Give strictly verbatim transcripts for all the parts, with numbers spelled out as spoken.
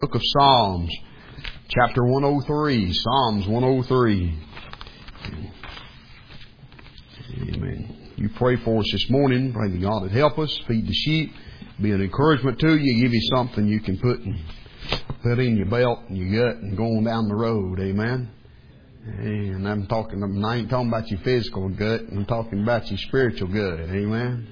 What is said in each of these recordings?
Book of Psalms, chapter one oh three. Psalms one oh three. Amen. You pray for us this morning. Pray that God would help us, feed the sheep, be an encouragement to you, give you something you can put in, put in your belt and your gut and go on down the road. Amen. And I'm talking, I ain't talking about your physical gut. I'm talking about your spiritual gut. Amen.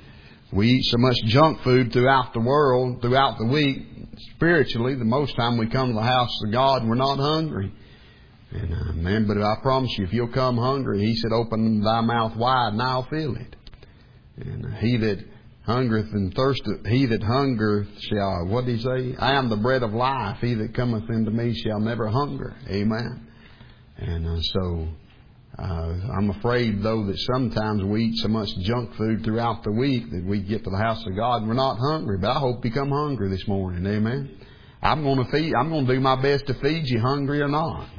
We eat so much junk food throughout the world, throughout the week. Spiritually, the most time we come to the house of God, we're not hungry. And uh, man, but I promise you, if you'll come hungry, He said, "Open thy mouth wide, and I'll fill it." And uh, he that hungereth and thirsteth, he that hungereth shall, what did He say? "I am the bread of life. He that cometh into me shall never hunger." Amen. And uh, so, uh, I'm afraid, though, that sometimes we eat so much junk food throughout the week that we get to the house of God and we're not hungry. But I hope you come hungry this morning. Amen. I'm going to feed. I'm going to do my best to feed you, hungry or not.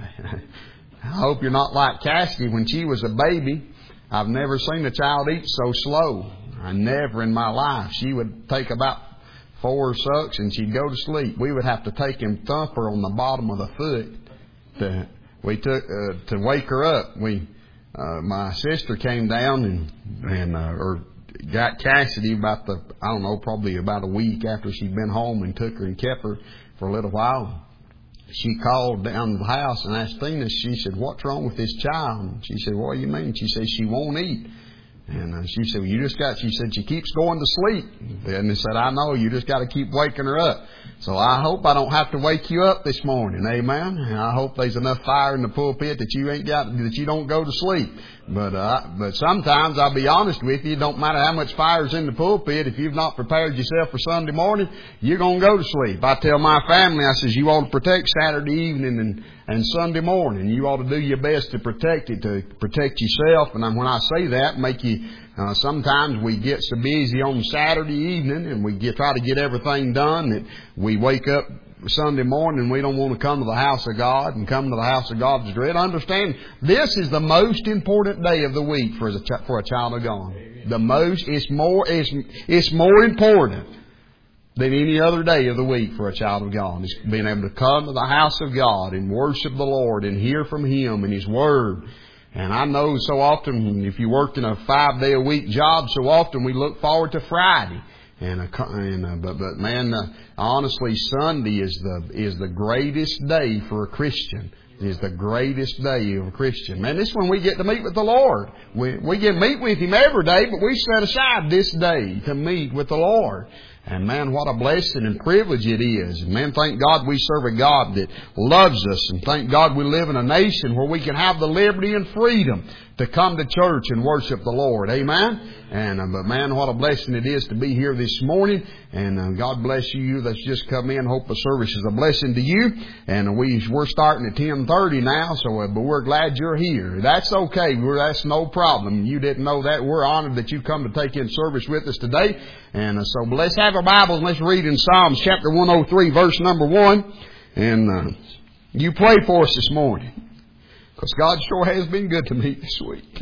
I hope you're not like Cassidy when she was a baby. I've never seen a child eat so slow. I never in my life. She would take about four sucks and she'd go to sleep. We would have to take and thump her on the bottom of the foot to. We took uh, to wake her up. We, uh, my sister came down and and uh, or got Cassidy about the I don't know probably about a week after she'd been home and took her and kept her for a little while. She called down to the house and asked Tina. She said, "What's wrong with this child?" And she said, "What do you mean?" She said, "She won't eat." And uh, she said, "Well, you just got." She said, "She keeps going to sleep." And they said, "I know. You just got to keep waking her up." So I hope I don't have to wake you up this morning. Amen. And I hope there's enough fire in the pulpit that you ain't got that you don't go to sleep. But uh, but sometimes I'll be honest with you. It don't matter how much fire's in the pulpit. If you've not prepared yourself for Sunday morning, you're gonna go to sleep. I tell my family, I says, you ought to protect Saturday evening and and Sunday morning. You ought to do your best to protect it, to protect yourself. And when I say that, make you. Uh, sometimes we get so busy on Saturday evening and we get, try to get everything done that we wake up Sunday morning and we don't want to come to the house of God and come to the house of God's dread. Understand, this is the most important day of the week for a, for a child of God. The most, it's more, it's, it's more important than any other day of the week for a child of God. It's being able to come to the house of God and worship the Lord and hear from Him and His Word. And I know so often, if you worked in a five-day-a-week job, so often we look forward to Friday. And, uh, and uh, but but man, uh, honestly, Sunday is the is the greatest day for a Christian. It is the greatest day of a Christian. Man, this is when we get to meet with the Lord. We we get to meet with Him every day, but we set aside this day to meet with the Lord. And man, what a blessing and privilege it is. And man, thank God we serve a God that loves us. And thank God we live in a nation where we can have the liberty and freedom to come to church and worship the Lord. Amen? And uh, but man, what a blessing it is to be here this morning. And uh, God bless you that's just come in. Hope the service is a blessing to you. And we, we're starting at ten thirty now, so uh, but we're glad you're here. That's okay. We're, that's no problem. You didn't know that. We're honored that you come to take in service with us today. And uh, so let's have our Bibles and let's read in Psalms chapter one oh three, verse number one. And uh, you pray for us this morning. Because God sure has been good to me this week.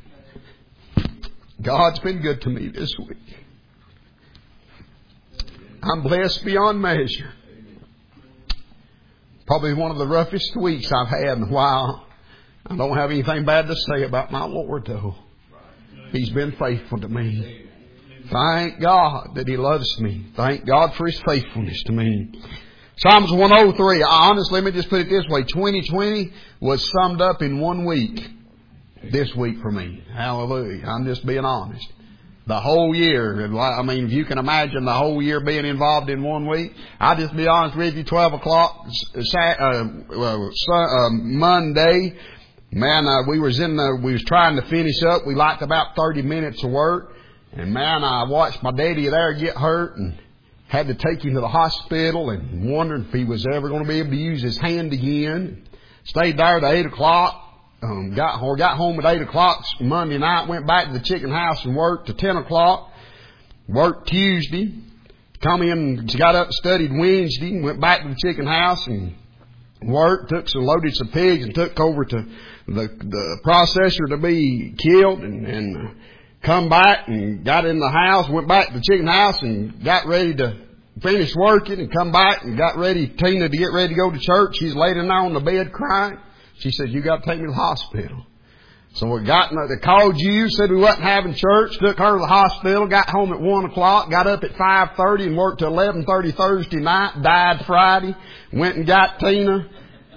God's been good to me this week. I'm blessed beyond measure. Probably one of the roughest weeks I've had in a while. I don't have anything bad to say about my Lord, though. He's been faithful to me. Thank God that He loves me. Thank God for His faithfulness to me. Psalms one oh three. Honestly, let me just put it this way. twenty twenty was summed up in one week. This week for me. Hallelujah. I'm just being honest. The whole year. I mean, if you can imagine the whole year being involved in one week. I'll just be honest with you. twelve o'clock uh, uh, Monday. Man, uh, we was in the, we was trying to finish up. We liked about thirty minutes of work. And man, I watched my daddy there get hurt and had to take him to the hospital and wondering if he was ever going to be able to use his hand again. Stayed there to eight o'clock. Um, got, or got home at eight o'clock Monday night. Went back to the chicken house and worked to ten o'clock. Worked Tuesday. Come in, got up and studied Wednesday. Went back to the chicken house and worked. Took some, loaded some pigs and took over to the, the processor to be killed and, and uh, come back and got in the house, went back to the chicken house and got ready to finished working and come back and got ready, Tina, to get ready to go to church. She's laying there on the bed crying. She said, you got to take me to the hospital. So we got, they called you, said we wasn't having church, took her to the hospital, got home at one o'clock, got up at five thirty and worked till eleven thirty Thursday night, died Friday, went and got Tina,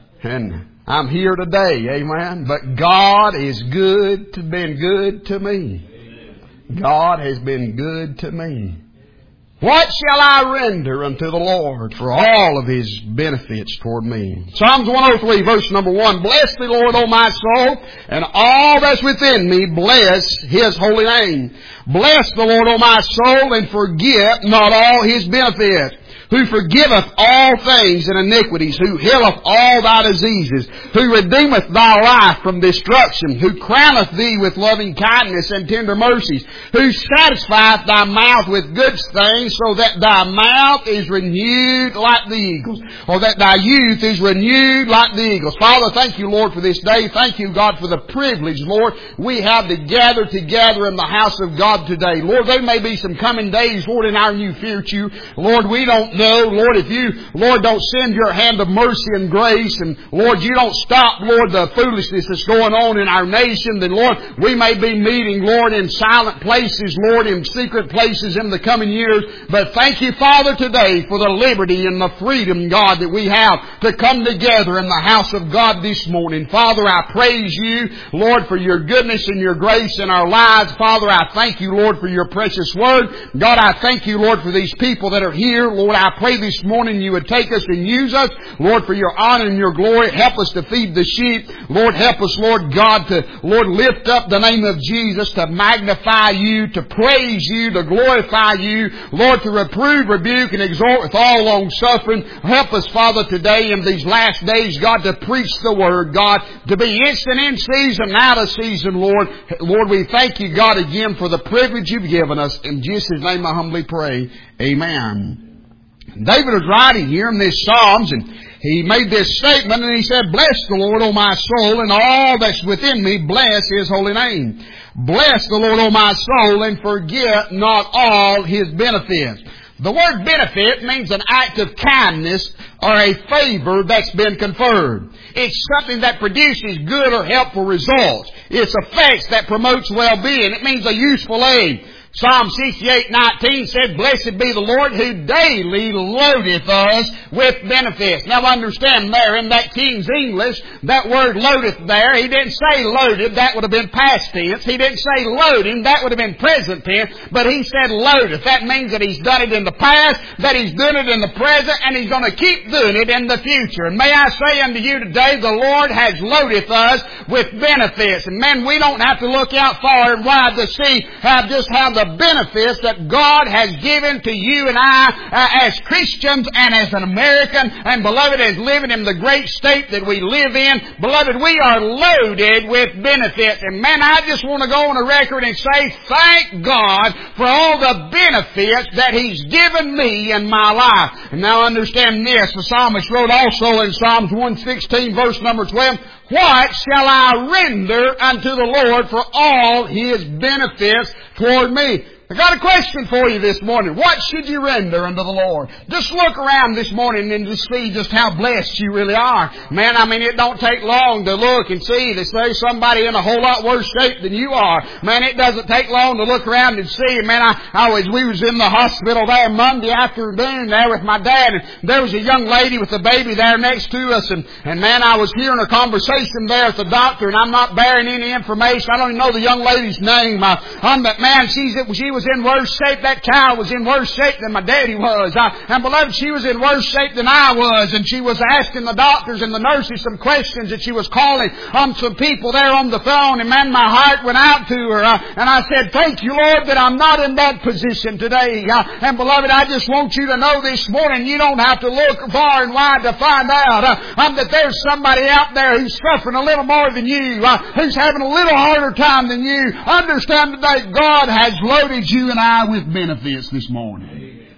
and I'm here today, amen. But God is good to been good to me. God has been good to me. What shall I render unto the Lord for all of His benefits toward me? Psalms one oh three, verse number one. Bless the Lord, O my soul, and all that's within me, bless His holy name. Bless the Lord, O my soul, and forget not all His benefits. Who forgiveth all things and iniquities, who healeth all thy diseases, who redeemeth thy life from destruction, who crowneth thee with loving kindness and tender mercies, who satisfieth thy mouth with good things, so that thy mouth is renewed like the eagles, or that thy youth is renewed like the eagles. Father, thank you, Lord, for this day. Thank you, God, for the privilege, Lord, we have to gather together in the house of God today. Lord, there may be some coming days, Lord, in our new future. Lord, we don't know, Lord, if you, Lord, don't send your hand of mercy and grace, and Lord, you don't stop, Lord, the foolishness that's going on in our nation, then Lord, we may be meeting, Lord, in silent places, Lord, in secret places in the coming years. But thank you, Father, today for the liberty and the freedom, God, that we have to come together in the house of God this morning. Father, I praise you, Lord, for your goodness and your grace in our lives. Father, I thank you, Lord, for your precious word. God, I thank you, Lord, for these people that are here. Lord, I pray this morning you would take us and use us, Lord, for your honor and your glory. Help us to feed the sheep. Lord, help us, Lord God, to, Lord, lift up the name of Jesus, to magnify you, to praise you, to glorify you, Lord, to reprove, rebuke, and exhort with all long suffering. Help us, Father, today in these last days, God, to preach the word, God, to be instant in season, out of season, Lord. Lord, we thank you, God, again for the privilege you've given us. In Jesus' name I humbly pray. Amen. David was writing here in this Psalms, and he made this statement, and he said, bless the Lord, O my soul, and all that's within me, bless His holy name. Bless the Lord, O my soul, and forget not all His benefits. The word benefit means an act of kindness or a favor that's been conferred. It's something that produces good or helpful results. It's effects that promotes well-being. It means a useful aid. Psalm sixty-eight nineteen said, blessed be the Lord who daily loadeth us with benefits. Now understand there in that King's English, that word loadeth there, he didn't say loaded, that would have been past tense. He didn't say loading, that would have been present tense. But he said loadeth. That means that he's done it in the past, that he's doing it in the present, and he's going to keep doing it in the future. And may I say unto you today, the Lord has loaded us with benefits. And man, we don't have to look out far and wide to see how, just how the benefits that God has given to you and I uh, as Christians and as an American, and beloved, as living in the great state that we live in. Beloved, we are loaded with benefits. And man, I just want to go on a record and say thank God for all the benefits that He's given me in my life. And now understand this, the psalmist wrote also in Psalms one sixteen verse number twelve, what shall I render unto the Lord for all His benefits toward me? I got a question for you this morning. What should you render unto the Lord? Just look around this morning and just see just how blessed you really are. Man, I mean, it don't take long to look and see that there's somebody in a whole lot worse shape than you are. Man, it doesn't take long to look around and see. Man, I, I was, we was in the hospital there Monday afternoon there with my dad, and there was a young lady with a baby there next to us, and, and man, I was hearing a conversation there with the doctor, and I'm not bearing any information. I don't even know the young lady's name. I, I'm that man, she's, she was was in worse shape. That child was in worse shape than my daddy was. I, and beloved, she was in worse shape than I was. And she was asking the doctors and the nurses some questions, and she was calling um, some people there on the phone. And man, my heart went out to her. Uh, and I said, thank you, Lord, that I'm not in that position today. Uh, and beloved, I just want you to know this morning, you don't have to look far and wide to find out uh, um, that there's somebody out there who's suffering a little more than you, uh, who's having a little harder time than you. Understand today, God has loaded you and I with benefits this morning.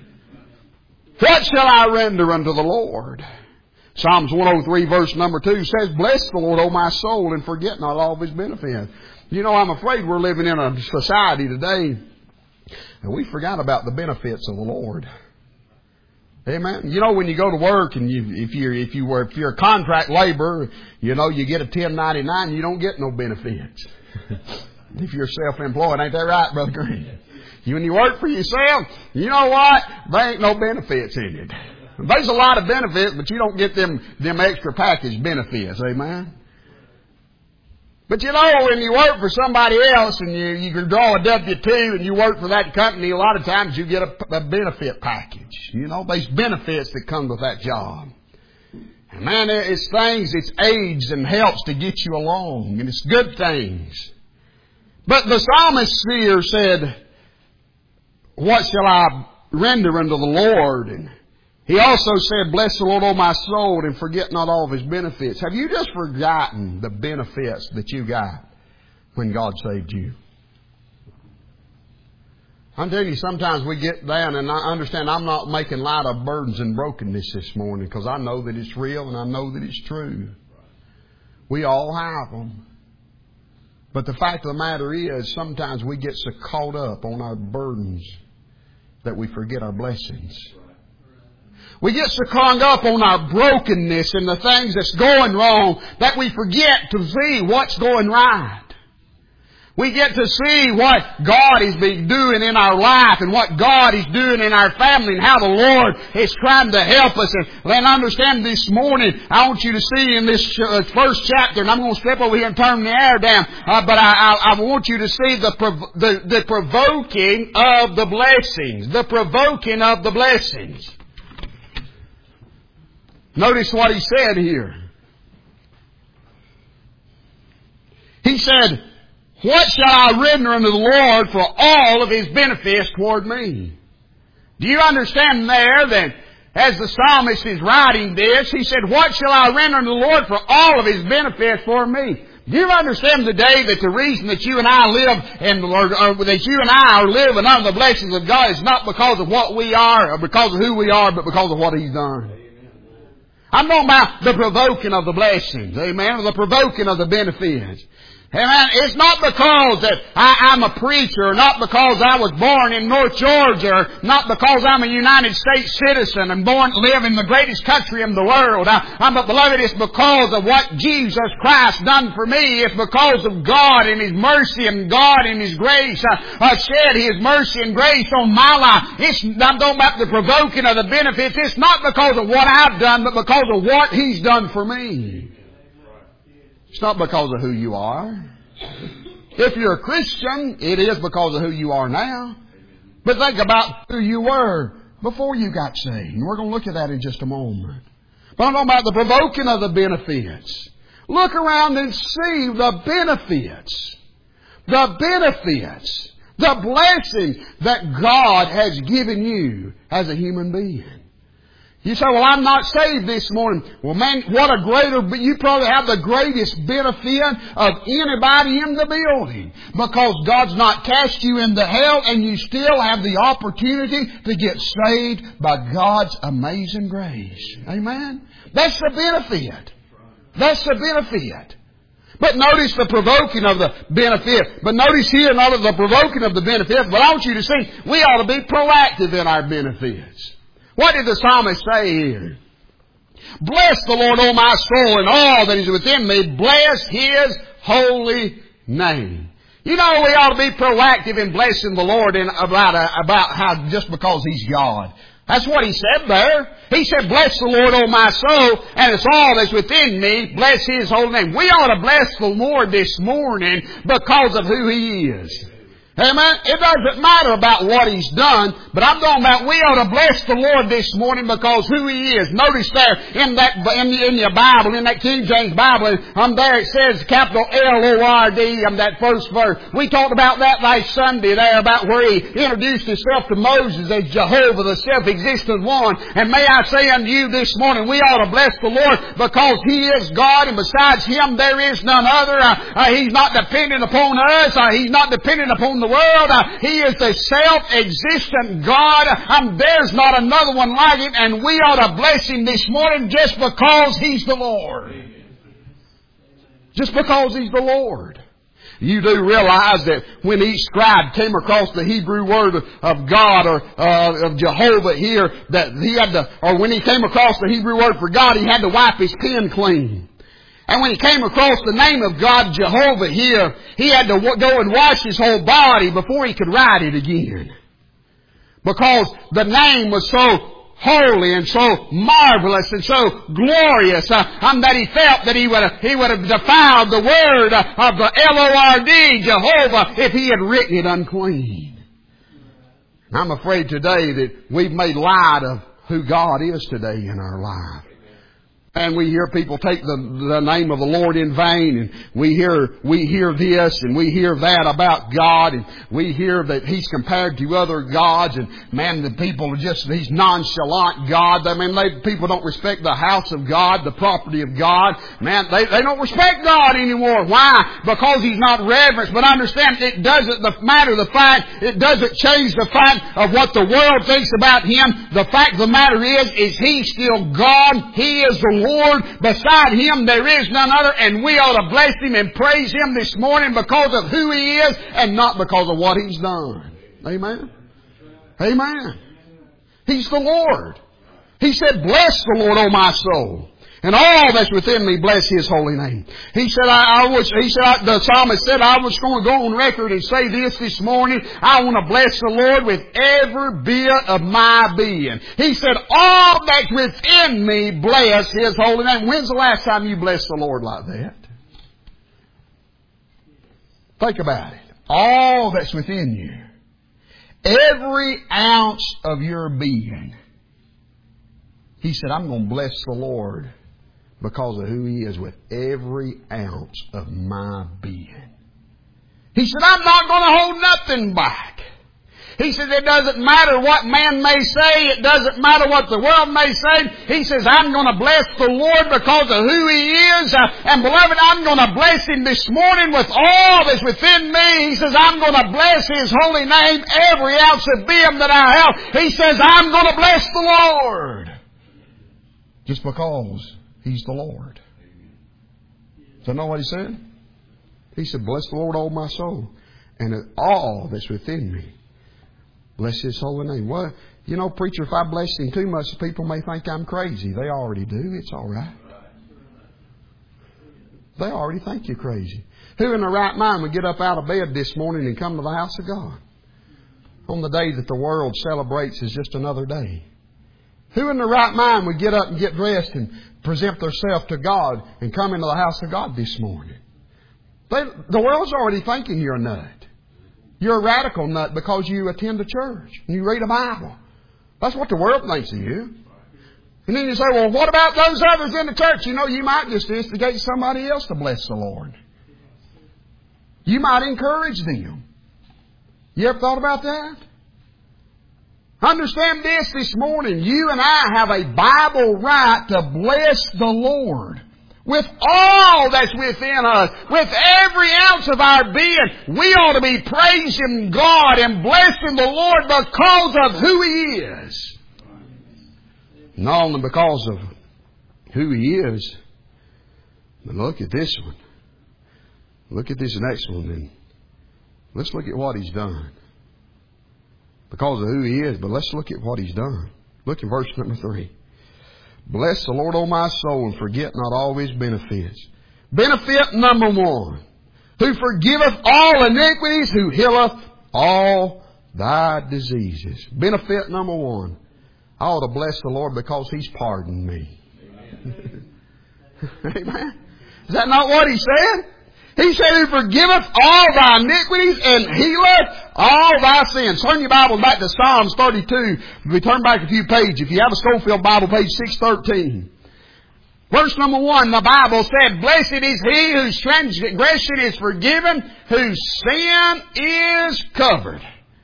What shall I render unto the Lord? Psalms one oh three verse number two says, bless the Lord, O my soul, and forget not all of His benefits. You know, I'm afraid we're living in a society today, and we forgot about the benefits of the Lord. Amen. You know, when you go to work and you, if you're, if you were, if you're a contract laborer, you know, you get a ten ninety-nine, you don't get no benefits. If you're self-employed, ain't that right, Brother Green? You, when you work for yourself, you know what? There ain't no benefits in it. There's a lot of benefits, but you don't get them, them extra package benefits. Amen. But you know, when you work for somebody else and you, you can draw a W two and you work for that company, a lot of times you get a, a benefit package. You know, there's benefits that come with that job. And man, it's things, it's aids and helps to get you along, and it's good things. But the psalmist here said, what shall I render unto the Lord? And he also said, bless the Lord, O my soul, and forget not all of His benefits. Have you just forgotten the benefits that you got when God saved you? I'm telling you, sometimes we get down, and I understand I'm not making light of burdens and brokenness this morning, because I know that it's real and I know that it's true. We all have them. But the fact of the matter is, sometimes we get so caught up on our burdens that we forget our blessings. We get so caught up on our brokenness and the things that's going wrong that we forget to see what's going right. We get to see what God is doing in our life and what God is doing in our family and how the Lord is trying to help us. And then understand this morning, I want you to see in this first chapter, and I'm going to step over here and turn the air down, uh, but I, I, I want you to see the, prov- the, the provoking of the blessings. The provoking of the blessings. Notice what he said here. He said, what shall I render unto the Lord for all of His benefits toward me? Do you understand there that as the psalmist is writing this, he said, what shall I render unto the Lord for all of His benefits for me? Do you understand today that the reason that you and I live and or, or that you and I are living under the blessings of God is not because of what we are or because of who we are, but because of what He's done? I'm talking about the provoking of the blessings, amen, or the provoking of the benefits. Amen. It's not because that I, I'm a preacher, not because I was born in North Georgia, not because I'm a United States citizen and born to live in the greatest country in the world. I, I'm but beloved, it's because of what Jesus Christ done for me. It's because of God and His mercy and God and His grace. I, I shed His mercy and grace on my life. It's, I'm talking about the provoking of the benefits. It's not because of what I've done, but because of what He's done for me. It's not because of who you are. If you're a Christian, it is because of who you are now. But think about who you were before you got saved. And we're going to look at that in just a moment. But I'm talking about the provoking of the benefits. Look around and see the benefits. The benefits. The blessing that God has given you as a human being. You say, well, I'm not saved this morning. Well, man, what a greater, but you probably have the greatest benefit of anybody in the building. Because God's not cast you into hell and you still have the opportunity to get saved by God's amazing grace. Amen? That's the benefit. That's the benefit. But notice the provoking of the benefit. But notice here, not of the provoking of the benefit, but I want you to see, we ought to be proactive in our benefits. What did the psalmist say here? Bless the Lord, O my soul, and all that is within me. Bless His holy name. You know, we ought to be proactive in blessing the Lord in about, uh, about how just because He's God. That's what He said there. He said, bless the Lord, O my soul, and it's all that's within me. Bless His holy name. We ought to bless the Lord this morning because of who He is. Amen. It doesn't matter about what He's done, but I'm talking about we ought to bless the Lord this morning because who He is. Notice there in that in, in your Bible, in that King James Bible, um, there it says capital L O R D, um, that first verse. We talked about that last Sunday there about where He introduced Himself to Moses as Jehovah, the self-existent one. And may I say unto you this morning, we ought to bless the Lord because He is God, and besides Him there is none other. Uh, uh, he's not dependent upon us. Uh, he's not dependent upon the world. Uh, he is the self-existent God. Um, there's not another one like Him, and we ought to bless Him this morning just because He's the Lord. Just because He's the Lord. You do realize that when each scribe came across the Hebrew word of God or uh, of Jehovah here, that he had to, or when he came across the Hebrew word for God, he had to wipe his pen clean. And when he came across the name of God, Jehovah here, he had to go and wash his whole body before he could write it again. Because the name was so holy and so marvelous and so glorious, uh, um, that he felt that he would have, he would have defiled the word uh, of the L O R D, Jehovah, if he had written it unclean. And I'm afraid today that we've made light of who God is today in our life. And we hear people take the, the name of the Lord in vain, and we hear, we hear this and we hear that about God, and we hear that He's compared to other gods, and man, the people are just these nonchalant gods. I mean, they, people don't respect the house of God, the property of God. Man, they, they don't respect God anymore. Why? Because He's not reverenced. But understand, it doesn't matter the fact, it doesn't change the fact of what the world thinks about Him. The fact of the matter is, is He's still God. He is the Lord. Beside Him there is none other, and we ought to bless Him and praise Him this morning because of who He is and not because of what He's done. Amen? Amen. He's the Lord. He said, bless the Lord, O my soul, and all that's within me, bless His holy name. He said, I, I was, he said, I, the psalmist said, I was going to go on record and say this this morning. I want to bless the Lord with every bit of my being. He said, all that's within me, bless His holy name. When's the last time you blessed the Lord like that? Think about it. All that's within you. Every ounce of your being. He said, I'm going to bless the Lord because of who He is with every ounce of my being. He said, I'm not going to hold nothing back. He said, it doesn't matter what man may say. It doesn't matter what the world may say. He says, I'm going to bless the Lord because of who He is. Uh, and beloved, I'm going to bless Him this morning with all that's within me. He says, I'm going to bless His holy name, every ounce of being that I have. He says, I'm going to bless the Lord. Just because He's the Lord. Does that know what He said? He said, bless the Lord, O my soul, and all that's within me. Bless His holy name. Well, you know, preacher, if I bless Him too much, people may think I'm crazy. They already do. It's all right. They already think you're crazy. Who in their right mind would get up out of bed this morning and come to the house of God on the day that the world celebrates as just another day? Who in their right mind would get up and get dressed and present themselves to God and come into the house of God this morning? They, the world's already thinking you're a nut. You're a radical nut because you attend a church and you read a Bible. That's what the world thinks of you. And then you say, well, what about those others in the church? You know, you might just instigate somebody else to bless the Lord. You might encourage them. You ever thought about that? Understand this this morning. You and I have a Bible right to bless the Lord. With all that's within us, with every ounce of our being, we ought to be praising God and blessing the Lord because of who He is. Not only because of who He is, but look at this one. Look at this next one and let's look at what He's done. Because of who He is, but let's look at what He's done. Look at verse number three. Bless the Lord, O my soul, and forget not all His benefits. Benefit number one. Who forgiveth all iniquities, who healeth all thy diseases. Benefit number one. I ought to bless the Lord because He's pardoned me. Amen. Amen. Is that not what He said? He said, who forgiveth all thy iniquities and healeth all thy sins. Turn your Bible back to Psalms thirty-two. We turn back a few pages. If you have a Schofield Bible, page six thirteen. Verse number one, the Bible said, blessed is he whose transgression is forgiven, whose sin is covered.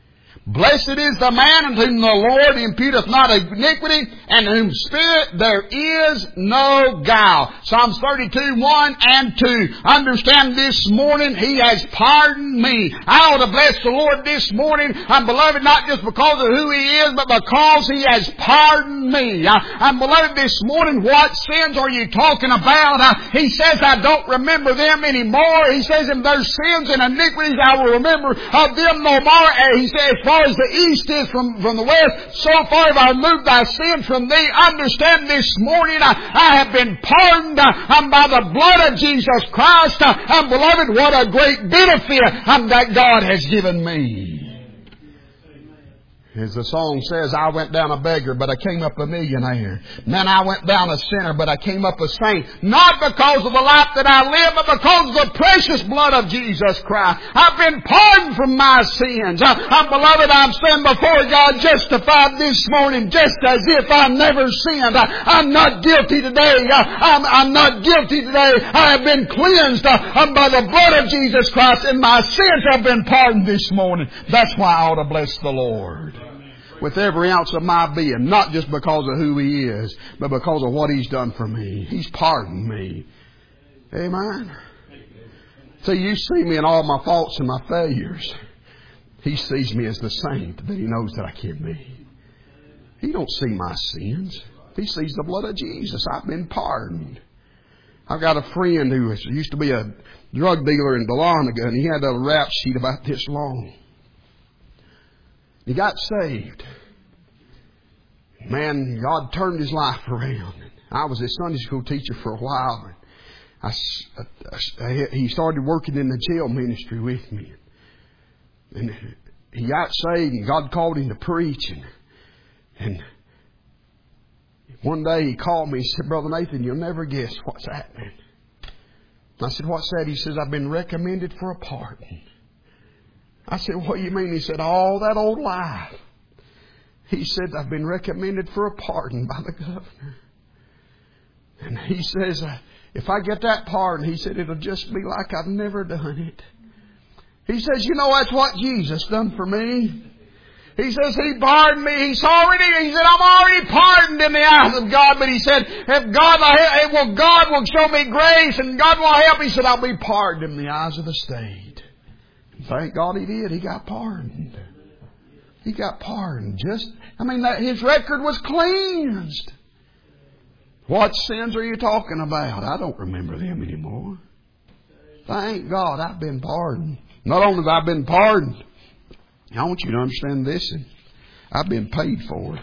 Blessed is the man unto whom the Lord imputeth not iniquity, and in whose spirit there is no guile. Psalms thirty-two, one and two. Understand this morning, He has pardoned me. I ought to bless the Lord this morning. I'm beloved not just because of who He is, but because He has pardoned me. I'm beloved this morning, what sins are you talking about? Uh, he says, I don't remember them anymore. He says, if there's sins and iniquities, I will remember of them no more. And He says, as far as the east is from, from the west, so far have I removed thy sin from thee. Understand this morning, I, I have been pardoned uh, by the blood of Jesus Christ. Uh, and beloved, what a great benefit um, that God has given me. As the song says, I went down a beggar, but I came up a millionaire. And then I went down a sinner, but I came up a saint. Not because of the life that I live, but because of the precious blood of Jesus Christ. I've been pardoned from my sins. I, I'm beloved, I'm standing before God justified this morning, just as if I never sinned. I, I'm not guilty today. I, I'm, I'm not guilty today. I have been cleansed uh, by the blood of Jesus Christ, and my sins have been pardoned this morning. That's why I ought to bless the Lord with every ounce of my being, not just because of who He is, but because of what He's done for me. He's pardoned me. Amen. See, you see me in all my faults and my failures. He sees me as the saint that He knows that I can be. He don't see my sins. He sees the blood of Jesus. I've been pardoned. I've got a friend who used to be a drug dealer in Dahlonega, and he had a rap sheet about this long. He got saved. Man, God turned his life around. I was his Sunday school teacher for a while. I, I, he started working in the jail ministry with me. And he got saved, and God called him to preach. And, and one day he called me and said, Brother Nathan, you'll never guess what's happening. I said, what's that? He says, I've been recommended for a pardon. I said, what do you mean? He said, all that old life. He said, I've been recommended for a pardon by the governor. And he says, if I get that pardon, he said, it'll just be like I've never done it. He says, you know, that's what Jesus done for me. He says, He pardoned me. He's already, he said, I'm already pardoned in the eyes of God. But he said, if God will, well, God will show me grace and God will help. He said, I'll be pardoned in the eyes of the state. Thank God he did. He got pardoned. He got pardoned. Just, I mean, that, his record was cleansed. What sins are you talking about? I don't remember them anymore. Thank God I've been pardoned. Not only have I been pardoned, I want you to understand this. I've been paid for.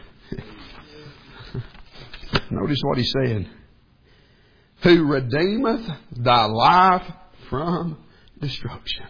Notice what he said. Who redeemeth thy life from destruction.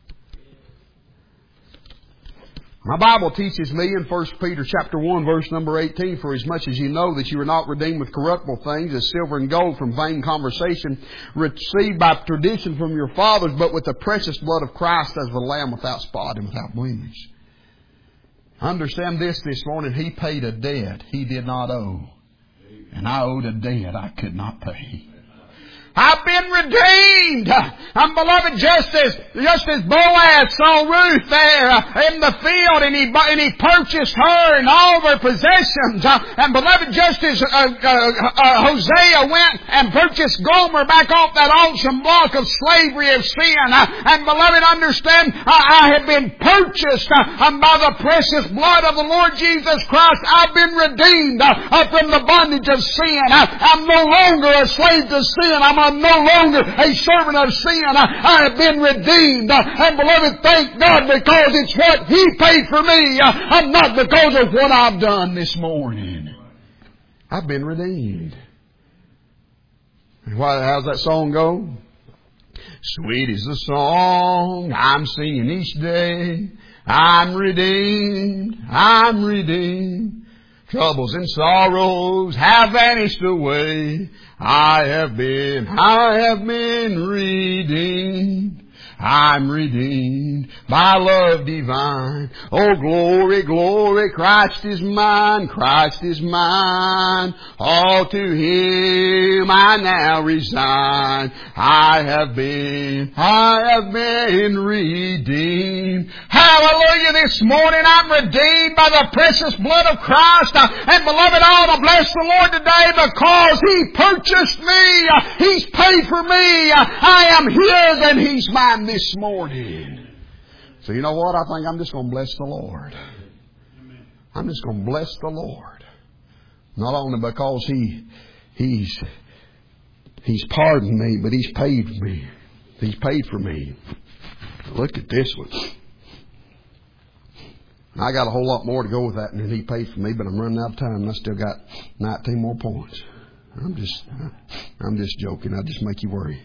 My Bible teaches me in First Peter chapter one, verse number eighteen, for as much as you know that you are not redeemed with corruptible things, as silver and gold from vain conversation, received by tradition from your fathers, but with the precious blood of Christ as the Lamb without spot and without blemish. Understand this this morning. He paid a debt He did not owe. And I owed a debt I could not pay. I've been redeemed. I'm beloved, just as, just as Boaz saw Ruth there in the field and he, and he purchased her and all of her possessions. And beloved, just as uh, uh, uh, Hosea went and purchased Gomer back off that auction block of slavery of sin. And beloved, understand, I, I have been purchased uh, by the precious blood of the Lord Jesus Christ. I've been redeemed uh, from the bondage of sin. I, I'm no longer a slave to sin. I'm I'm no longer a servant of sin. I, I have been redeemed. And beloved, thank God, because it's what He paid for me. I'm not because of what I've done this morning. I've been redeemed. Why, how's that song go? Sweet is the song I'm singing each day. I'm redeemed. I'm redeemed. Troubles and sorrows have vanished away. I have been, I have been redeemed. I'm redeemed by love divine. Oh, glory, glory, Christ is mine, Christ is mine. All to Him whom I now resign. I have been, I have been redeemed. Hallelujah. This morning I'm redeemed by the precious blood of Christ. And beloved, I ought to bless the Lord today because He purchased me. He's paid for me. I am His and He's mine this morning. So you know what? I think I'm just going to bless the Lord. I'm just going to bless the Lord. Not only because He, He's, He's pardoned me, but He's paid for me. He's paid for me. Look at this one. I got a whole lot more to go with that than He paid for me, but I'm running out of time and I still got nineteen more points. I'm just, I'm just joking. I just make you worry.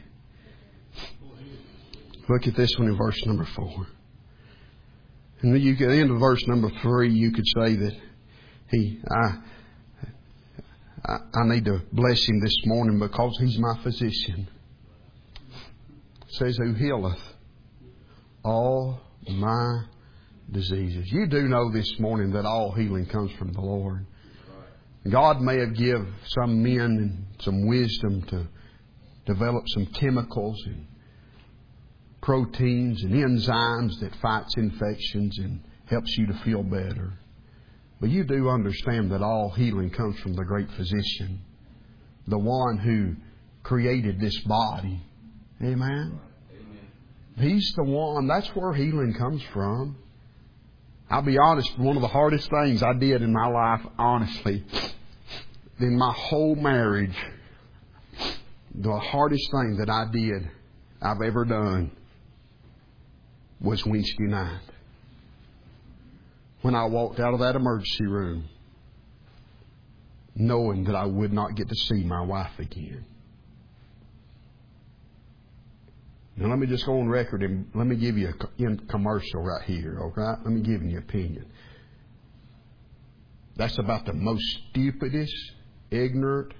Look at this one in verse number four. And then you get into verse number three, you could say that He, I, I, I need to bless Him this morning because He's my physician. It says, who healeth all my diseases. You do know this morning that all healing comes from the Lord. God may have given some men some wisdom to develop some chemicals and proteins and enzymes that fights infections and helps you to feel better. But you do understand that all healing comes from the great physician, the one who created this body. Amen? He's the one. That's where healing comes from. I'll be honest, one of the hardest things I did in my life, honestly, in my whole marriage, the hardest thing that I did, I've ever done, was Wednesday night. When I walked out of that emergency room, knowing that I would not get to see my wife again. Now let me just go on record and let me give you a commercial right here, okay? Let me give you an opinion. That's about the most stupidest, ignorant,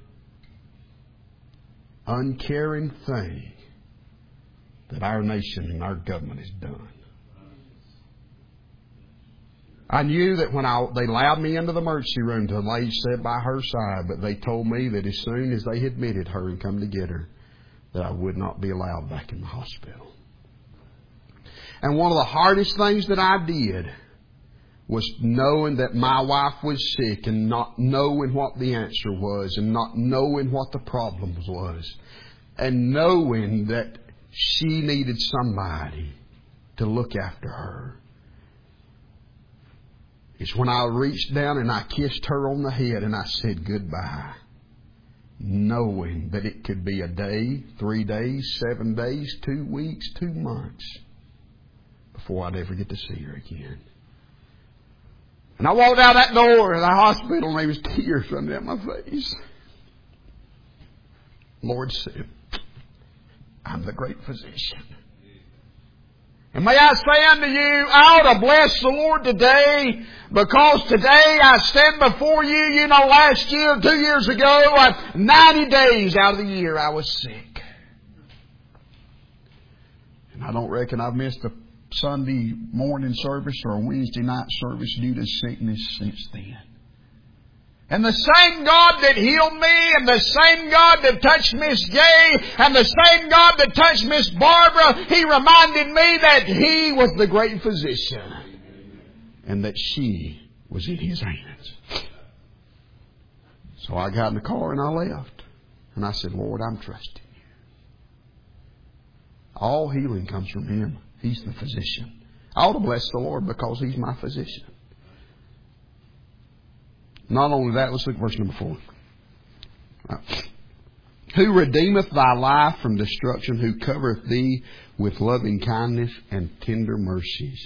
uncaring thing that our nation and our government has done. I knew that when I, they allowed me into the emergency room, the lady sat by her side, but they told me that as soon as they admitted her and come to get her, that I would not be allowed back in the hospital. And one of the hardest things that I did was knowing that my wife was sick and not knowing what the answer was and not knowing what the problem was and knowing that she needed somebody to look after her. It's when I reached down and I kissed her on the head and I said goodbye, knowing that it could be a day, three days, seven days, two weeks, two months before I'd ever get to see her again. And I walked out that door of the hospital and there was tears running down my face. The Lord said, I'm the great physician. And may I say unto you, I ought to bless the Lord today because today I stand before you. You know, last year, two years ago, uh, ninety days out of the year I was sick. And I don't reckon I've missed a Sunday morning service or a Wednesday night service due to sickness since then. And the same God that healed me and the same God that touched Miss Gay and the same God that touched Miss Barbara, He reminded me that He was the great physician and that she was in His hands. So I got in the car and I left. And I said, Lord, I'm trusting You. All healing comes from Him. He's the physician. I ought to bless the Lord because He's my physician. Not only that, let's look at verse number four. Right. Who redeemeth thy life from destruction, who covereth thee with loving kindness and tender mercies.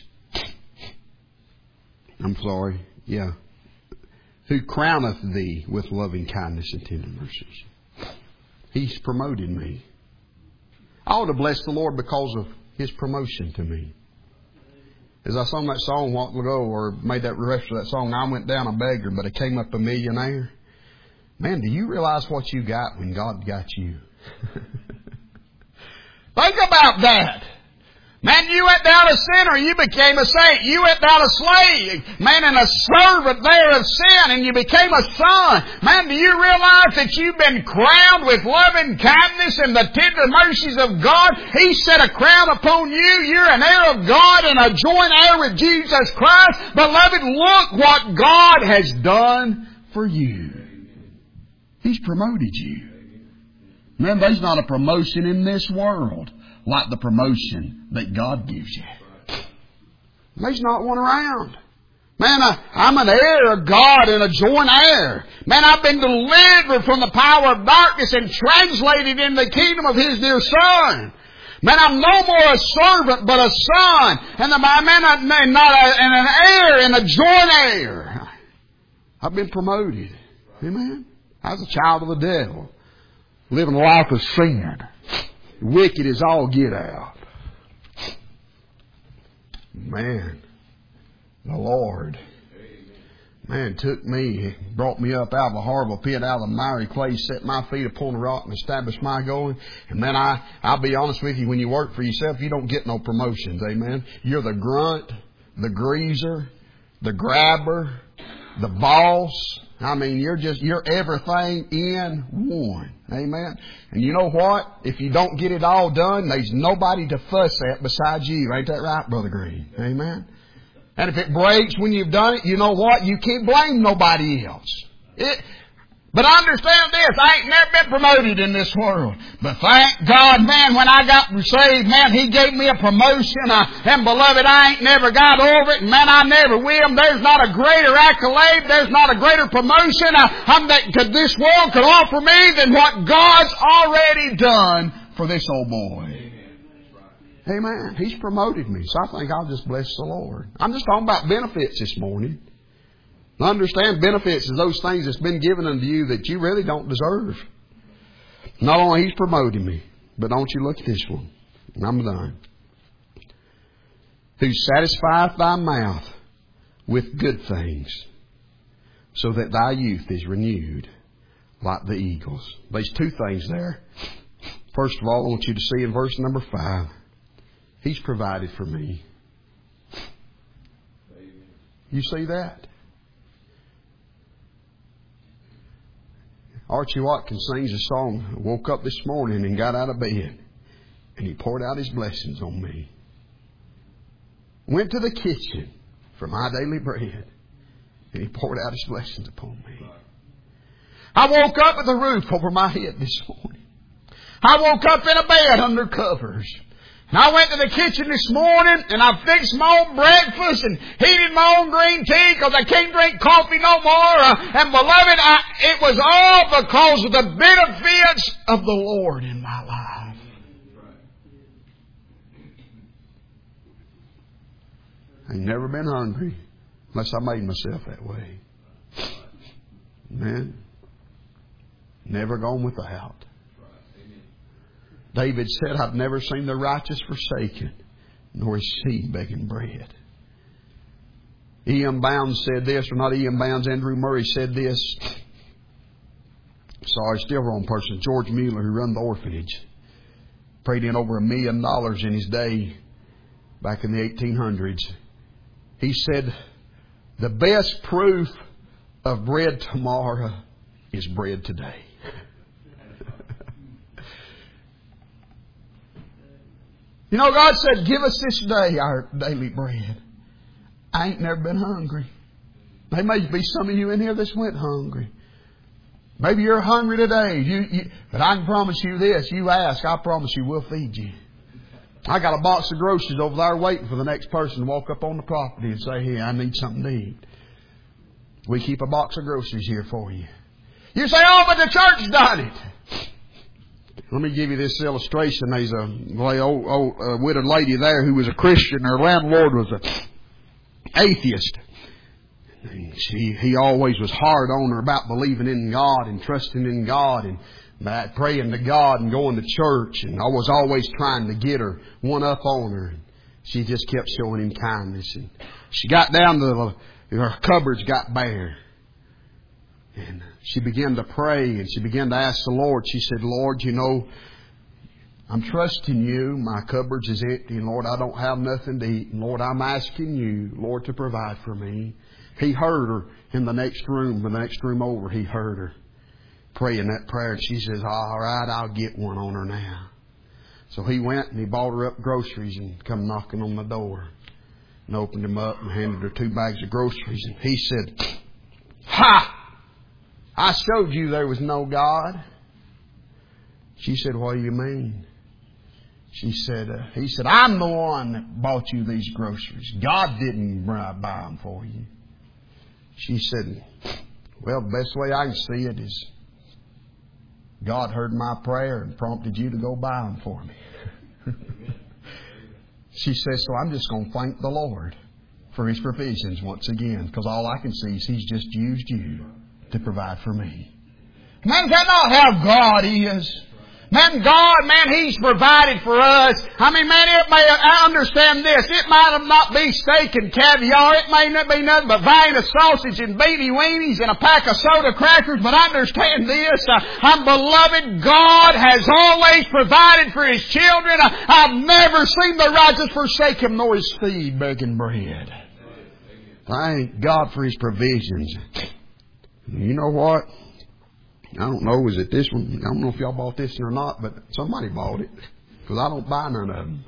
I'm sorry, yeah. Who crowneth thee with loving kindness and tender mercies. He's promoted me. I ought to bless the Lord because of His promotion to me. As I sung that song a while ago, or made that reference to that song, I went down a beggar, but I came up a millionaire. Man, do you realize what you got when God got you? Think about that. Man, you went down a sinner, you became a saint. You went down a slave, man, and a servant there of sin, and you became a son. Man, do you realize that you've been crowned with loving kindness and the tender mercies of God? He set a crown upon you. You're an heir of God and a joint heir with Jesus Christ. Beloved, look what God has done for you. He's promoted you. Man, there's not a promotion in this world like the promotion that God gives you. There's not one around. Man, I, I'm an heir of God and a joint heir. Man, I've been delivered from the power of darkness and translated in the kingdom of His dear Son. Man, I'm no more a servant but a son, and the man, I'm not a, and an heir and a joint heir. I've been promoted. Amen. I was a child of the devil, living a life of sin. Wicked as all get out. Man, the Lord, man, took me, brought me up out of a horrible pit, out of the miry clay, set my feet upon the rock and established my going. And man, I, I'll be honest with you, when you work for yourself, you don't get no promotions, amen. You're the grunt, the greaser, the grabber, the boss. I mean, you're just, you're everything in one. Amen. And you know what? If you don't get it all done, there's nobody to fuss at besides you. Ain't that right, Brother Green? Amen. And if it breaks when you've done it, you know what? You can't blame nobody else. It, but understand this, I ain't never been promoted in this world. But thank God, man, when I got saved, man, He gave me a promotion. Uh, and beloved, I ain't never got over it. And man, I never will. There's not a greater accolade. There's not a greater promotion uh, I'm that could, this world could offer me than what God's already done for this old boy. Amen. He's promoted me. So I think I'll just bless the Lord. I'm just talking about benefits this morning. Understand, benefits is those things that's been given unto you that you really don't deserve. Not only He's promoting me, but don't you look at this one. And I'm done. Who satisfieth thy mouth with good things, so that thy youth is renewed like the eagles. There's two things there. First of all, I want you to see in verse number five, He's provided for me. You see that? Archie Watkins sings a song, woke up this morning and got out of bed, and he poured out His blessings on me. Went to the kitchen for my daily bread, and He poured out His blessings upon me. I woke up with a roof over my head this morning. I woke up in a bed under covers. And I went to the kitchen this morning and I fixed my own breakfast and heated my own green tea because I can't drink coffee no more. Uh, and beloved, I, it was all because of the benefits of the Lord in my life. I ain't never been hungry unless I made myself that way. Amen. Never gone without. David said, I've never seen the righteous forsaken, nor his seed begging bread. E M Bounds said this, or not E M Bounds, Andrew Murray said this. Sorry, still wrong person. George Mueller, who run the orphanage, prayed in over a million dollars in his day back in the eighteen hundreds. He said, the best proof of bread tomorrow is bread today. You know, God said, give us this day our daily bread. I ain't never been hungry. There may be some of you in here that's went hungry. Maybe you're hungry today. You, you, but I can promise you this. You ask, I promise you we'll feed you. I got a box of groceries over there waiting for the next person to walk up on the property and say, hey, I need something to eat. We keep a box of groceries here for you. You say, oh, but the church done it. Let me give you this illustration. There's a old, old uh, widowed lady there who was a Christian. Her landlord was an atheist. And she, he always was hard on her about believing in God and trusting in God and about praying to God and going to church. And I was always trying to get her one up on her. She just kept showing him kindness. And she got down to the, her cupboards got bare. And she began to pray and she began to ask the Lord. She said, Lord, you know, I'm trusting You. My cupboards is empty. And Lord, I don't have nothing to eat. And Lord, I'm asking You, Lord, to provide for me. He heard her in the next room. The next room over, He heard her praying that prayer. And she says, all right, I'll get one on her now. So He went and He bought her up groceries and come knocking on the door. And opened them up and handed her two bags of groceries. And He said, ha! I showed you there was no God. She said, what do you mean? She said, uh, He said, I'm the one that bought you these groceries. God didn't buy them for you. She said, well, the best way I can see it is God heard my prayer and prompted you to go buy them for me. She says, so I'm just going to thank the Lord for His provisions once again, because all I can see is He's just used you to provide for me. Man, that's not how God is. Man, God, man, He's provided for us. I mean, man, it may, I understand this. It might not be steak and caviar. It may not be nothing but vein of sausage and beanie weenies and a pack of soda crackers. But understand this. Uh, I'm beloved. God has always provided for His children. Uh, I've never seen the righteous forsake Him nor His seed begging bread. Thank God for His provisions. You know what? I don't know, is it this one? I don't know if y'all bought this or not, but somebody bought it. Because I don't buy none of them.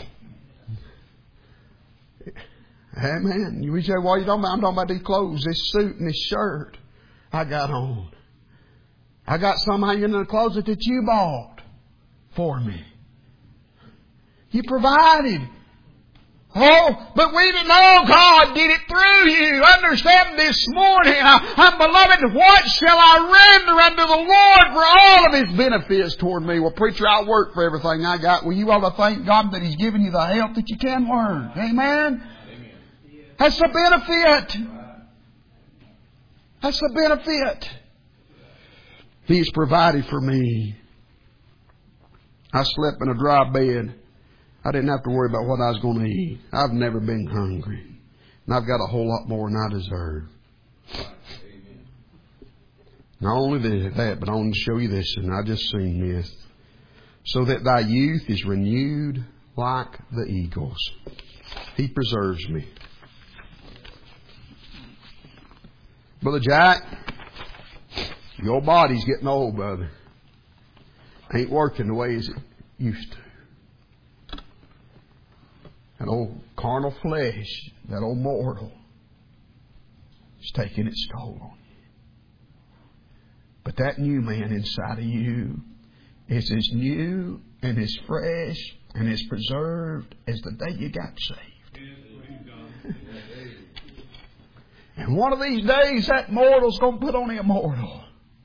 Hey man, you say, what are you talking about? I'm talking about these clothes, this suit and this shirt I got on. I got some hanging in the closet that you bought for me. You provided. Oh, but we didn't know God did it through you. Understand this morning, I, I'm beloved, what shall I render unto the Lord for all of His benefits toward me? Well, preacher, I work for everything I got. Well, you ought to thank God that He's given you the help that you can work. Amen? Amen. That's the benefit. That's the benefit. He's provided for me. I slept in a dry bed. I didn't have to worry about what I was going to eat. I've never been hungry. And I've got a whole lot more than I deserve. Not only that, but I want to show you this, and I just seen this. So that thy youth is renewed like the eagles. He preserves me. Brother Jack, your body's getting old, brother. Ain't working the way as it used to. That old carnal flesh, that old mortal, is taking its toll on you. But that new man inside of you is as new and as fresh and as preserved as the day you got saved. And one of these days, that mortal's going to put on the immortal.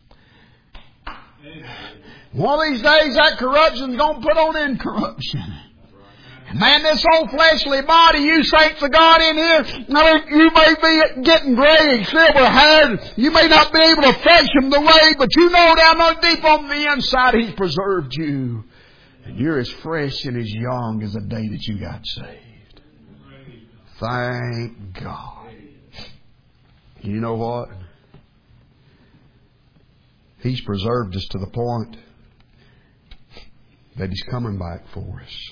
One of these days, that corruption's going to put on incorruption. Man, this old fleshly body, you saints of God in here, I mean, you may be getting gray and silver haired. You may not be able to function the way, but you know down on deep on the inside, He's preserved you. And you're as fresh and as young as the day that you got saved. Thank God. You know what? He's preserved us to the point that He's coming back for us.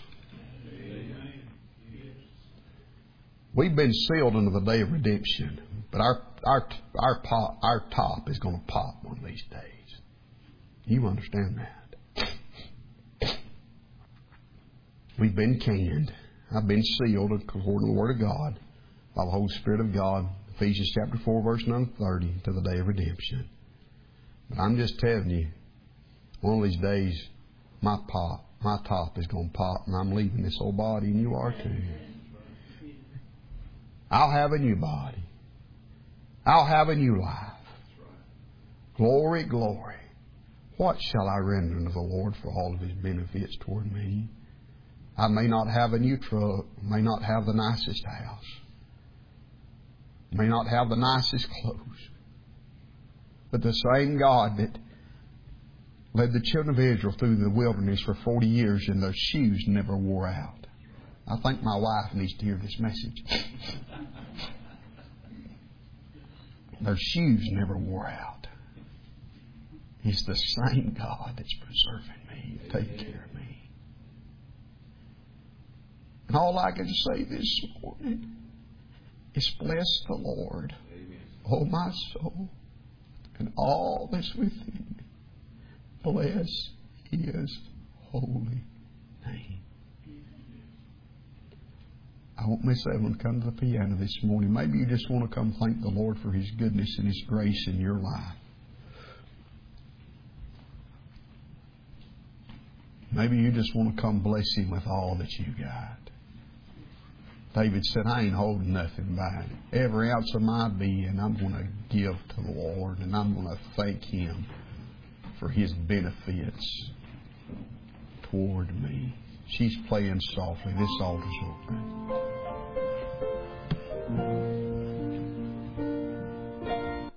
We've been sealed unto the day of redemption, but our our our pop, our top is going to pop one of these days. You understand that? We've been canned. I've been sealed according to the Word of God by the Holy Spirit of God. Ephesians chapter four, verse number thirty, to the day of redemption. But I'm just telling you, one of these days, my pop, my top is going to pop, and I'm leaving this old body, and you are too. I'll have a new body. I'll have a new life. Glory, glory. What shall I render unto the Lord for all of His benefits toward me? I may not have a new truck, may not have the nicest house, may not have the nicest clothes, but the same God that led the children of Israel through the wilderness for forty years and their shoes never wore out. I think my wife needs to hear this message. Their shoes never wore out. He's the same God that's preserving me, taking care of me. And all I can say this morning is bless the Lord, oh my soul, and all that's within me. Bless His holy name. I want Miss Evelyn to come to the piano this morning. Maybe you just want to come thank the Lord for His goodness and His grace in your life. Maybe you just want to come bless Him with all that you got. David said, I ain't holding nothing back. Every ounce of my being, I'm going to give to the Lord, and I'm going to thank Him for His benefits toward me. She's playing softly. This altar's open.